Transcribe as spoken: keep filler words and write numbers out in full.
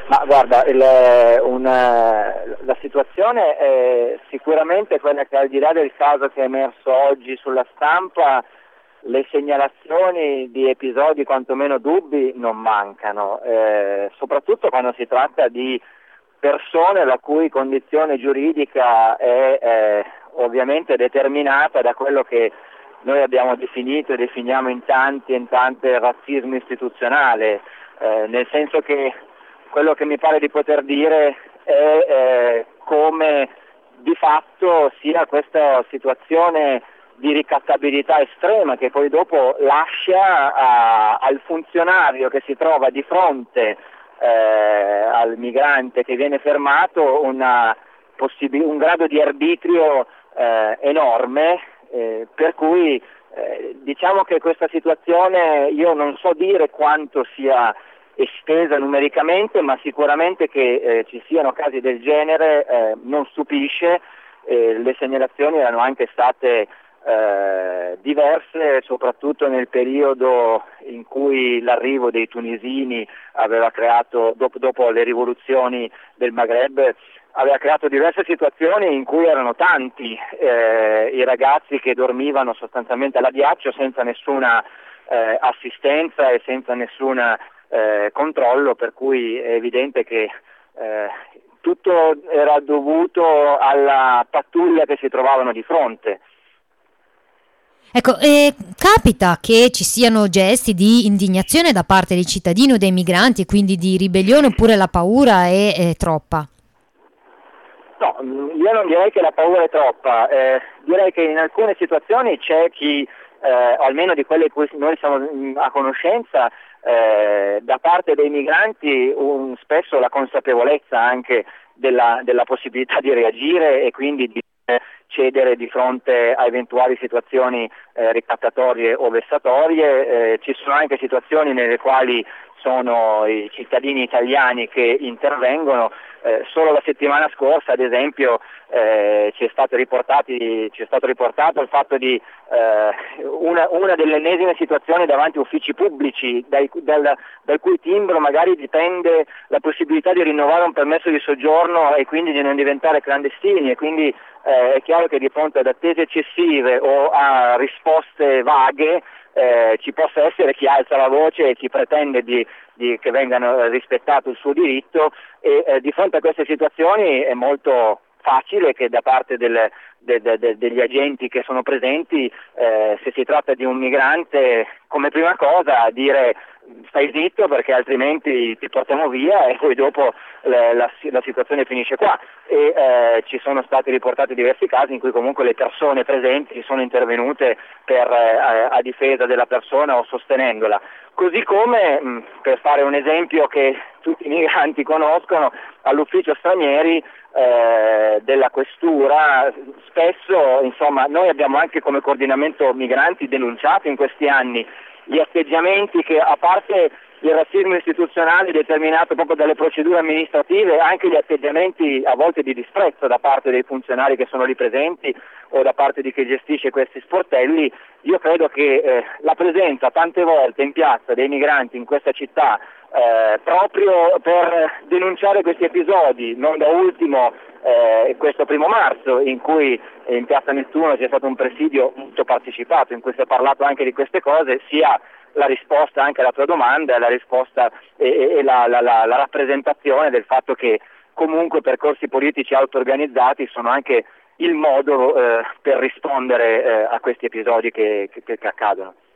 Ma guarda, il, una, la situazione è sicuramente quella che, al di là del caso che è emerso oggi sulla stampa, le segnalazioni di episodi quantomeno dubbi non mancano, eh, soprattutto quando si tratta di persone la cui condizione giuridica è eh, ovviamente determinata da quello che noi abbiamo definito e definiamo in tanti e in tante razzismo istituzionale, eh, nel senso che quello che mi pare di poter dire è eh, come di fatto sia questa situazione di ricattabilità estrema che poi dopo lascia a, al funzionario che si trova di fronte eh, al migrante che viene fermato una possib- un grado di arbitrio eh, enorme, eh, per cui eh, diciamo che questa situazione io non so dire quanto sia estesa numericamente, ma sicuramente che eh, ci siano casi del genere eh, non stupisce. Eh, le segnalazioni erano anche state eh, diverse, soprattutto nel periodo in cui l'arrivo dei tunisini aveva creato, dopo, dopo le rivoluzioni del Maghreb, aveva creato diverse situazioni in cui erano tanti eh, i ragazzi che dormivano sostanzialmente all'addiaccio senza nessuna eh, assistenza e senza nessuna Eh, controllo, per cui è evidente che eh, tutto era dovuto alla pattuglia che si trovavano di fronte. Ecco, eh, capita che ci siano gesti di indignazione da parte dei cittadini o dei migranti, quindi di ribellione, oppure la paura è, è troppa? No, io non direi che la paura è troppa, eh, direi che in alcune situazioni c'è chi, eh, almeno di quelle di cui noi siamo a conoscenza, Eh, da parte dei migranti un, spesso la consapevolezza anche della, della possibilità di reagire e quindi di eh, cedere di fronte a eventuali situazioni eh, ricattatorie o vessatorie. Eh, ci sono anche situazioni nelle quali sono i cittadini italiani che intervengono. Eh, solo la settimana scorsa, ad esempio, eh, ci è stato riportati, ci è stato riportato il fatto di eh, una, una delle ennesime situazioni davanti a uffici pubblici dai, dal, dal cui timbro magari dipende la possibilità di rinnovare un permesso di soggiorno e quindi di non diventare clandestini, e quindi eh, è chiaro che di fronte ad attese eccessive o a risposte vaghe Eh, ci possa essere chi alza la voce e chi pretende di, di, che vengano rispettato il suo diritto, e eh, di fronte a queste situazioni è molto facile che da parte del, de, de, de, degli agenti che sono presenti, eh, se si tratta di un migrante, come prima cosa dire stai zitto perché altrimenti ti portiamo via, e poi dopo la, la, la situazione finisce qua. E eh, ci sono stati riportati diversi casi in cui comunque le persone presenti sono intervenute per, eh, a difesa della persona o sostenendola. Così come, mh, per fare un esempio che tutti i migranti conoscono, all'ufficio stranieri eh, della questura spesso, insomma, noi abbiamo anche come coordinamento migranti denunciato in questi anni gli atteggiamenti che, a parte il razzismo istituzionale determinato proprio dalle procedure amministrative, anche gli atteggiamenti a volte di disprezzo da parte dei funzionari che sono lì presenti o da parte di chi gestisce questi sportelli. Io credo che eh, la presenza tante volte in piazza dei migranti in questa città eh, proprio per denunciare questi episodi, non da ultimo eh, questo primo marzo in cui in piazza Nettuno c'è stato un presidio molto partecipato in cui si è parlato anche di queste cose, sia la risposta anche alla tua domanda, la risposta e, e la, la, la, la rappresentazione del fatto che comunque percorsi politici auto-organizzati sono anche il modo eh, per rispondere eh, a questi episodi che, che, che accadono.